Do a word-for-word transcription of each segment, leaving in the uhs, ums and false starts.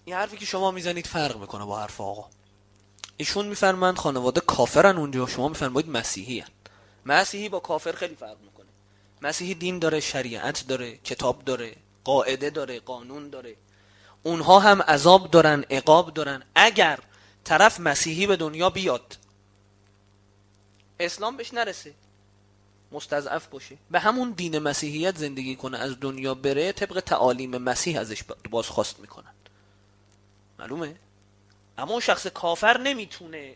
این حرفی که شما میزنید فرق میکنه با حرف آقا. ایشون میفرمایند خانواده کافرن اونجا، شما میفرمایید مسیحی هن. مسیحی با کافر خیلی فرق میکنه. مسیحی دین داره، شریعت داره، کتاب داره، قاعده داره، قانون داره. اونها هم عذاب دارن، عقاب دارن. اگر طرف مسیحی به دنیا بیاد اسلام بهش نرسه، مستضعف باشه، به همون دین مسیحیت زندگی کنه، از دنیا بره، طبق تعالیم مسیح ازش بازخواست میکنن. معلومه؟ اما اون شخص کافر نمیتونه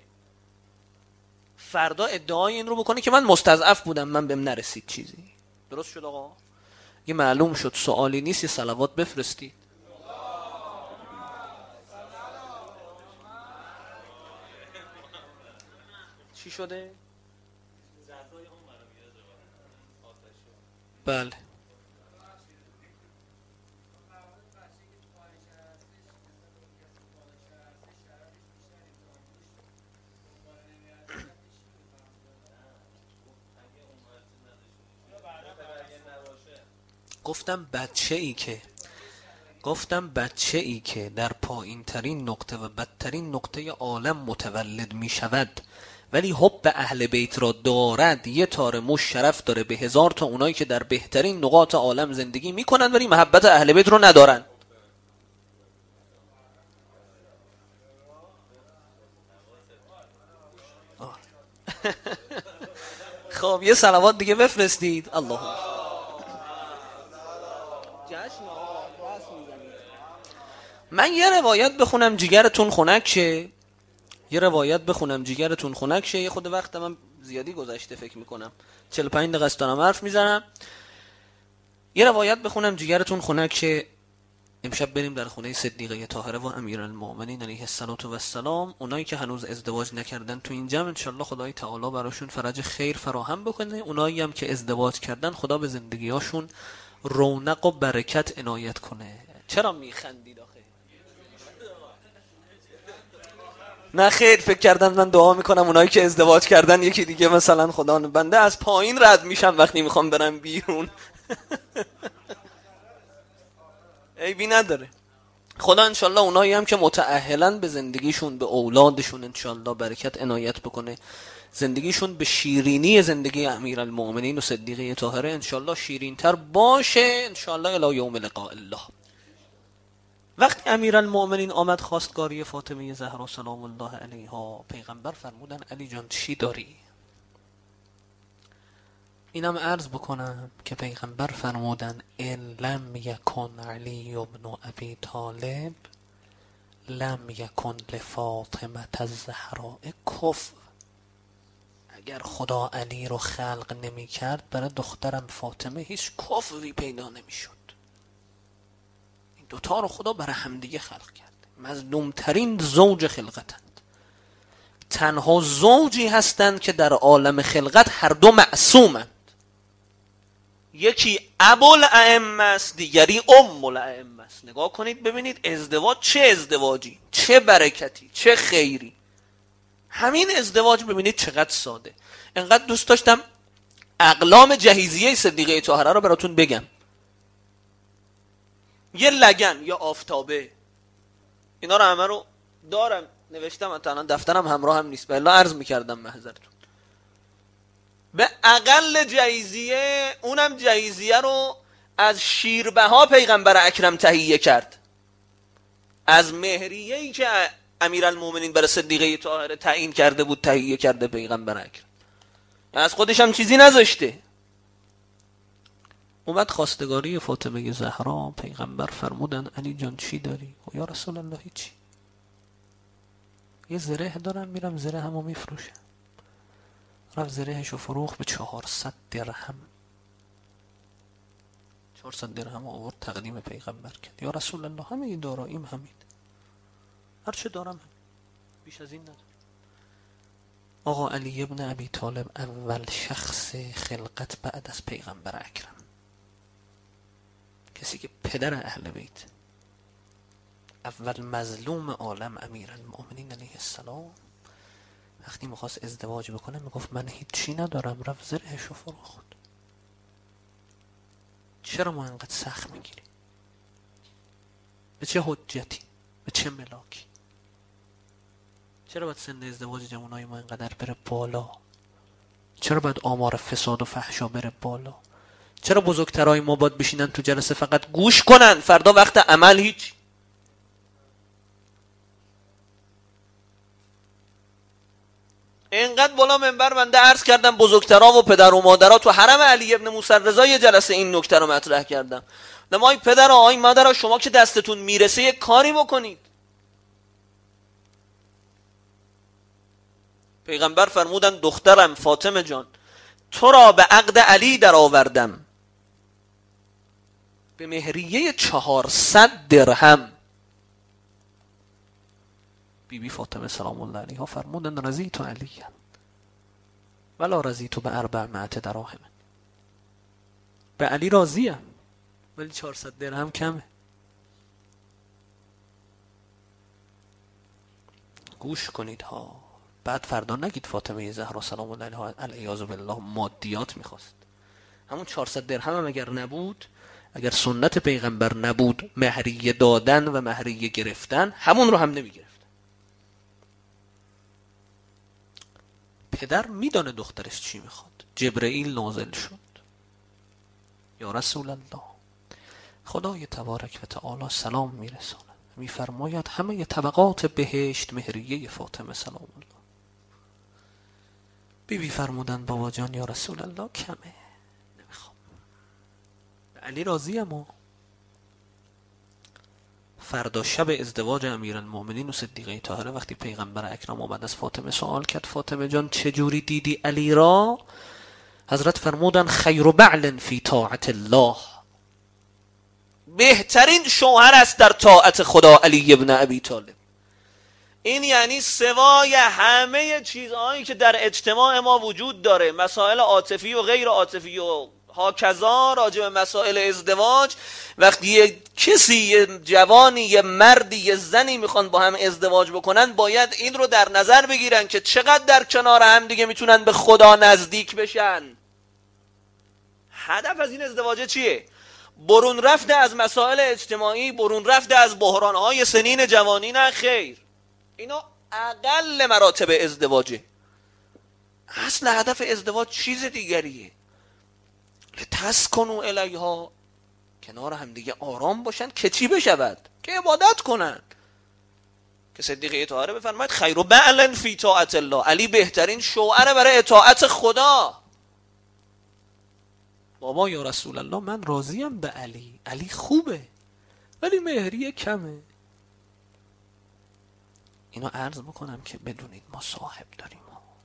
فردا ادعای این رو بکنه که من مستضعف بودم، من بهم نرسید چیزی. درست شد آقا؟ یه معلوم شد، سوالی نیست، یه صلوات بفرستید. چی شده؟ بله. گفتم بچه ای که گفتم بچه ای که در پایین ترین نقطه و بدترین نقطه عالم متولد می شود ولی حب اهل بیت را دارد، یه تار موش شرف داره به هزار تا اونایی که در بهترین نقاط عالم زندگی می کنند ولی محبت اهل بیت رو ندارن. خب یه صلوات دیگه بفرستید. الله من یه روایت بخونم جیگرتون خنک شه. یه روایت بخونم جیگرتون خنک شه. یه خود وقت من زیادی گذشته فکر میکنم، چهل و پنج دقیقه است دارم حرف میزنم. یه روایت بخونم جیگرتون خنک شه. امشب بریم در خونه صدیقه طاهره و امیرالمومنین علیه السلام. اونایی که هنوز ازدواج نکردن تو این جمع انشالله خدای تعالی براشون فرج خیر فراهم بکنه. اونایی هم که ازدواج کردن خدا به زندگیاشون رونق و برکت عنایت کنه. چرا میخندید آخه؟ نه خیر، فکر کردن من دعا میکنم اونایی که ازدواج کردن یکی دیگه مثلا خدا بنده از پایین رد میشم وقتی میخوام برم بیرون. عیبی نداره. خدا انشالله اونایی هم که متأهلن به زندگیشون، به اولادشون انشالله برکت عنایت بکنه. زندگیشون به شیرینی زندگی امیرالمومنین و صدیقه طاهره انشالله شیرین تر باشه انشالله الی یوم لقاء الله. وقتی امیرالمومنین آمد خواستگاری فاطمه زهرا سلام الله علیها، پیغمبر فرمودن علی جان چی داری؟ اینم عرض بکنم که پیغمبر فرمودن ان لم یکن علی ابن ابی طالب لم یکن لفاطمه الزهراء کفر. اگر خدا علی رو خلق نمی کرد برای دخترم فاطمه هیچ کفری پیدا نمی شد. این دوتا رو خدا برای همدیگه خلق کرد. مظلوم ترین زوج خلقتند. تنها زوجی هستند که در عالم خلقت هر دو معصومند. یکی ابوالائمه است، دیگری ام الائمه است. نگاه کنید ببینید ازدواج چه ازدواجی، چه برکتی، چه خیری. همین ازدواج ببینید چقدر ساده. انقدر دوست داشتم اقلام جهیزیه صدیقه طاهره رو براتون بگم. یه لگن یا آفتابه، اینا رو همه رو دارم نوشتم، الان دفترم همراه هم نیست، بلا عرض میکردم محضرتون. به اقل جهیزیه، اونم جهیزیه رو از شیربها پیغمبر اکرم تهیه کرد. از مهریه‌ای که امیرالمومنین برای صدیقه طاهره تعیین کرده بود تهیه کرده پیغمبر اکرم. از خودش هم چیزی نذاشته. اومد خواستگاری فاطمه زهرا، پیغمبر فرمودن علی جان چی داری؟ و یا رسول الله چی؟ یه زره دارم میرم زره همو میفروشم. رفت زرهشو فروخت به چهارصد درهم. چهارصد درهم آورد تقدیم پیغمبر کرد. یا رسول الله همه داراییم همین، هر چه دارم هم. بیش از این ندارم. آقا علی ابن ابی طالب اول شخص خلقت بعد از پیغمبر اکرم، کسی که پدر اهل بیت، اول مظلوم عالم امیرالمومنین علیه السلام، وقتی میخواست ازدواج بکنه میگفت من هیچی ندارم، رفت زرهشو فروخت. چرا ما انقدر سخت میگیریم؟ به چه حجتی؟ به چه ملاکی؟ چرا باید سن ازدواج جوانای ما اینقدر بره بالا؟ چرا باید آمار فساد و فحشا بره بالا؟ چرا بزرگترای ما باید بشینن تو جلسه فقط گوش کنن، فردا وقت عمل هیچ؟ اینقدر بالا منبر بنده عرض کردم بزرگترا و پدر و مادرها تو حرم علی ابن موسی رضا یه جلسه این نکته رو مطرح کردم. نمای پدر و آی مادرها، شما که دستتون میرسه یک کاری بکنید. پیغمبر فرمودن دخترم فاطمه جان، تو را به عقد علی در آوردم به مهریه چهارصد درهم. بی بی فاطمه سلام الله علیها فرمودن رضیت علیه ولا رضیت به اربعمائة دراهم. به علی راضیم ولی چهارصد درهم کمه. گوش کنید ها. بعد فردا نگید فاطمه زهرا سلام الله علیها العیاذ بالله مادیات میخواست. همون چهارصد درهم هم اگر نبود، اگر سنت پیغمبر نبود مهریه دادن و مهریه گرفتن، همون رو هم نمیگرفت. پدر میدانه دخترش چی میخواد. جبرئیل نازل شد. یا رسول الله، خدای تبارک و تعالی سلام میرساند، میفرماید همه طبقات بهشت مهریه فاطمه سلام الله. بی بی فرمودن بابا جان یا رسول الله کمه، نمیخوام. علی راضی. اما فردا شب ازدواج امیرالمومنین و صدیقه طاهره وقتی پیغمبر اکرم آمد از فاطمه سوال کرد فاطمه جان چجوری دیدی علی را؟ حضرت فرمودن خیر بعل فی طاعت الله، بهترین شوهر است در طاعت خدا علی ابن ابی طالب. این یعنی سوای همه چیزهایی که در اجتماع ما وجود داره، مسائل عاطفی و غیر عاطفی و هاکذا راجع به مسائل ازدواج، وقتی یه کسی، یه جوانی، یه مردی، یه زنی میخوان با هم ازدواج بکنن، باید این رو در نظر بگیرن که چقدر در کنار هم دیگه میتونن به خدا نزدیک بشن. هدف از این ازدواج چیه؟ برون رفته از مسائل اجتماعی، برون رفته از بحرانهای سنین جوانی؟ نه خیر، اینا اقل مراتب ازدواجه. اصل هدف ازدواج چیز دیگریه. لتسکنوا الیها، کنار هم دیگه آرام باشن که چی بشود؟ که عبادت کنن. که صدیقه طاهره بفرماید خیر بعل فی طاعت الله، علی بهترین شوهر برای اطاعت خدا. بابا یا رسول الله من راضیم به علی، علی خوبه ولی مهریه کمه. اینو عرض بکنم که بدونید ما صاحب داریم.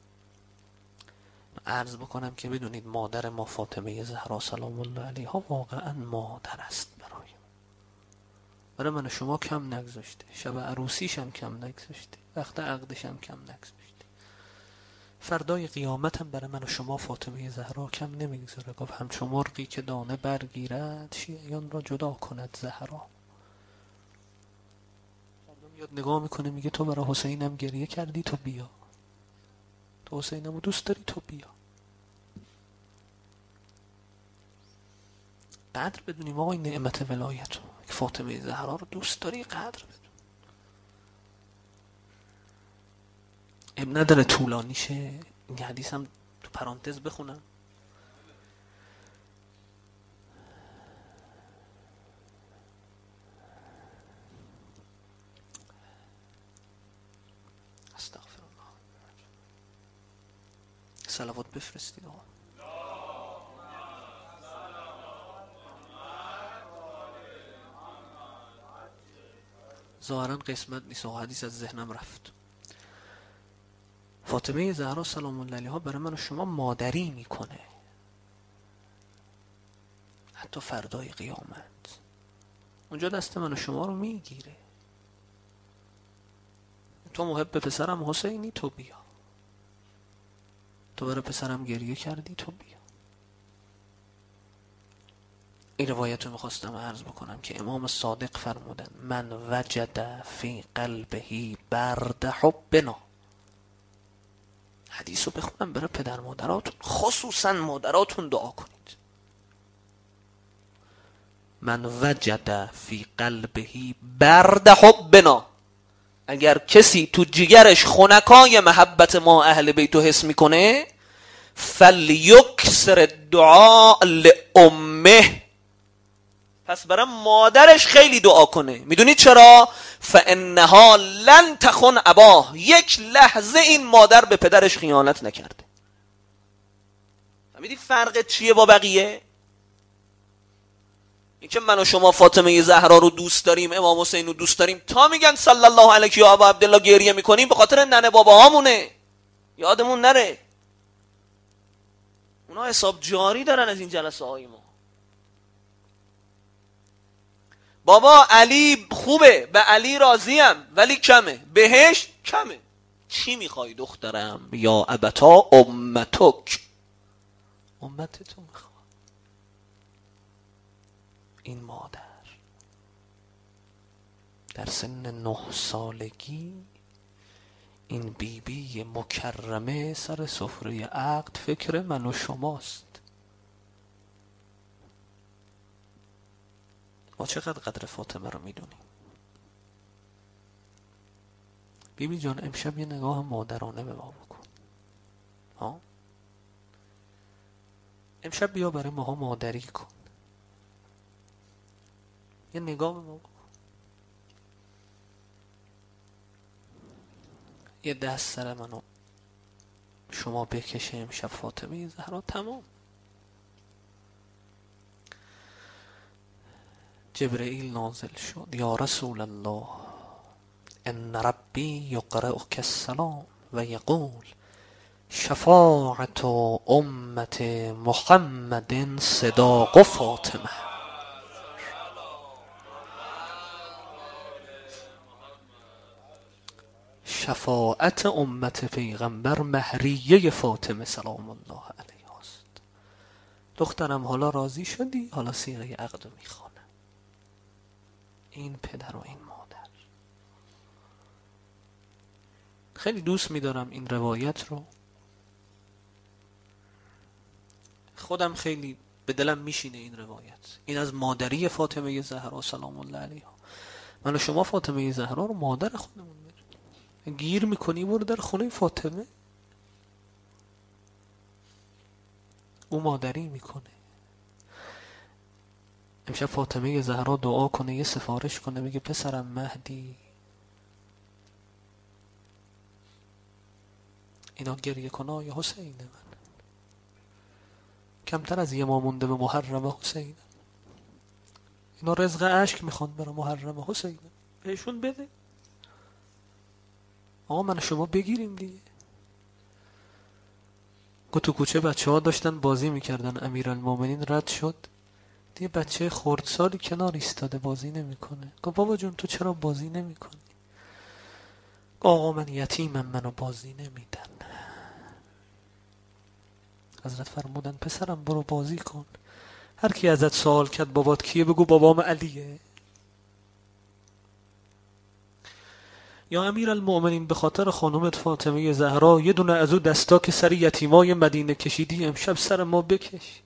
عرض بکنم که بدونید مادر ما فاطمه زهرا سلام الله علیها واقعا مادر است برای ما. برای من شما کم نگذاشته، شب عروسیش هم کم نگذاشته، وقت عقدش هم کم نگذاشته. فردای قیامت هم برای من و شما فاطمه زهرا کم نمیگذاره. گفت همچون مرغی که دانه برگیرد شیعیان را جدا کند زهرا. فردا میاد نگاه میکنه میگه تو برای حسینم گریه کردی، تو بیا. تو حسینمو دوست داری، تو بیا. قدر بدونیم آقای نعمت ولایت رو که فاطمه زهرا رو دوست داری، قدر بدون. اب نداره طولانیشه. این حدیث هم تو پرانتز بخونم. استغفر الله. صلوات بفرستید آقا. ظاهرا قسمت نیست و حدیث از ذهنم رفت. فاطمه زهرا سلام الله علیها برای من و شما مادری میکنه، حتی فردای قیامت اونجا دست من و شما رو میگیره. تو محب پسرم حسینی، تو بیا. تو برای پسرم گریه کردی، تو بیا. این روایت رو میخواستم عرض بکنم که امام صادق فرمودن من وجد فی قلبه برد حبنا. حدیث رو بخونم برای پدر مادراتون، خصوصا مادراتون دعا کنید. من وجد فی قلبه برد حبنا، اگر کسی تو جگرش خنکای محبت ما اهل بیتو حس میکنه، فلیکسر الدعاء لامه، پس برای مادرش خیلی دعا کنه. میدونید چرا؟ فانها لن تخن اباه، یک لحظه این مادر به پدرش خیانت نکرده. فهمیدی فرق چیه با بقیه؟ این که من و شما فاطمه زهرا رو دوست داریم، امام حسین رو دوست داریم، تا میگن صلی الله علیه و ابا عبدالله گریه میکنیم، به خاطر ننه بابا هامونه. یادمون نره اونا حساب جاری دارن از این جلسه های ما. بابا علی خوبه، به علی راضیم، ولی کمه، بهش کمه. چی میخوای دخترم؟ یا ابتا امتک، امت تو میخواد. این مادر در سن نه سالگی این بیبی بی مکرمه سر سفره عقد فکر من و شماست. ما چقدر قدر فاطمه رو میدونیم؟ بیبی جان امشب یه نگاه مادرانه به ما بکن. ها؟ امشب بیا برای ماها مادری کن، یه نگاه به ما بکن، یه دست سر منو شما بکشه امشب فاطمه زهرا. تمام. جبرئیل نازل شد، یا رسول الله ان ربی یقرئک السلام و یقول شفاعت امت محمد صداق فاطمه. شفاعت امت پیغمبر مهریه فاطمه سلام الله علیها است. دخترم حالا راضی شدی؟ حالا صیغه عقد رو میخوانه. این پدر و این مادر. خیلی دوست میدارم این روایت رو، خودم خیلی به دلم میشینه این روایت. این از مادری فاطمه زهرا سلام الله علیها. من و شما فاطمه زهرا رو مادر خودمون میدونیم. گیر میکنی برو در خونه فاطمه، او مادری میکنه. امشب فاطمه زهرا دعا کنه، یه سفارش کنه، بگه پسرم مهدی اینا گریه کنه یا حسین من کمتر از یه ما مونده به محرم حسین، اینا رزق عشق میخوان برای محرم حسین، بهشون بده. آقا من شما بگیریم دیگه. گفت تو کوچه بچه ها داشتن بازی میکردن، امیرالمومنین رد شد، دیگه بچه خردسالی کنار ایستاده بازی نمیکنه. گفت بابا جون تو چرا بازی نمیکنی؟ آقا من یتیمم، منو بازی نمیدن. حضرت فرمودن پسرم برو بازی کن، هر کی ازت سوال کرد بابات کیه بگو بابام علیه. یا امیرالمومنین به خاطر خانومت فاطمه زهرا یه دونه از او دستا که سر یتیمای مدینه کشیدی امشب سر ما بکش.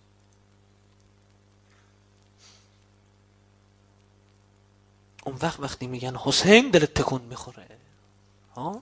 اون وقت وقتی میگن حسین دلت تکون میخوره. ها؟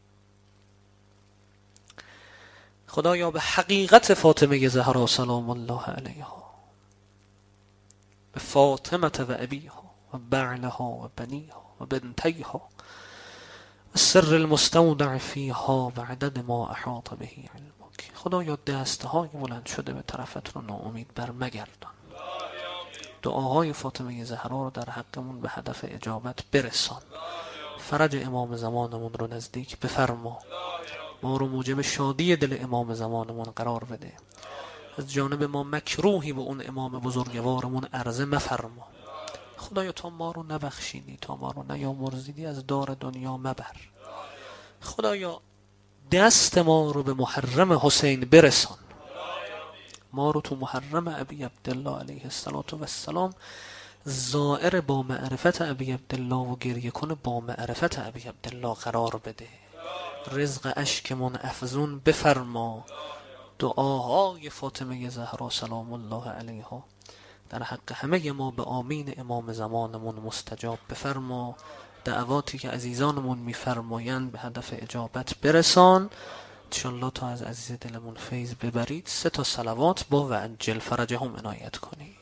خدایا به حقیقت فاطمه زهرا سلام الله علیها، به فاطمه و ابیها و بعلها و بنیها و بنتیها و سر المستودع فیها و عدد ما احاط به علمک، خدایا دستهای بلند شده به طرفت رو ناامید بر مگردان. دعاهای فاطمه زهرا رو در حقمون به هدف اجابت برسان. فرج امام زمانمون رو نزدیک بفرما، ما رو موجب شادی دل امام زمانمون قرار بده. از جانب ما مکروهی به اون امام بزرگوارمون عرضه مفرما. خدایا تا ما رو نبخشیدی، تا ما رو نیامرزیدی، از دار دنیا مبر. خدایا دست ما رو به محرم حسین برسان، ما رو تو محرم ابی عبدالله علیه السلام زائر با معرفت ابی عبدالله و گریه کنه با معرفت ابی عبدالله قرار بده. رزق اشکمون افزون بفرما. دعاهای فاطمه زهرا سلام الله علیها در حق همه ما به آمین امام زمانمون مستجاب بفرما. دعواتی که عزیزانمون میفرمایند به هدف اجابت برسان. انشالله تا از عزیز دلمون فیض ببرید. سه تا صلوات با و عجل فرجهم عنایت کنید.